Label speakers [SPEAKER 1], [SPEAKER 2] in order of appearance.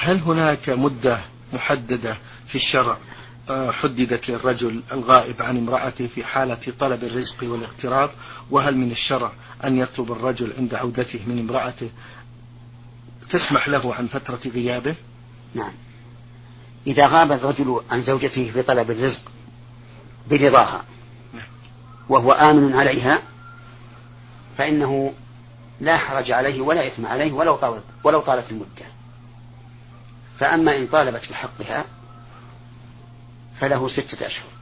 [SPEAKER 1] هل هناك مدة محددة في الشرع حددت للرجل الغائب عن امرأته في حالة طلب الرزق والاغتراب؟ وهل من الشرع أن يطلب الرجل عند عودته من امرأته تسمح له عن فترة غيابه؟
[SPEAKER 2] نعم، إذا غاب الرجل عن زوجته في طلب الرزق برضاها وهو آمن عليها فإنه لا حرج عليه ولا إثم عليه ولو طالت المدة. فأما إن طالبت بحقها فله 6 أشهر.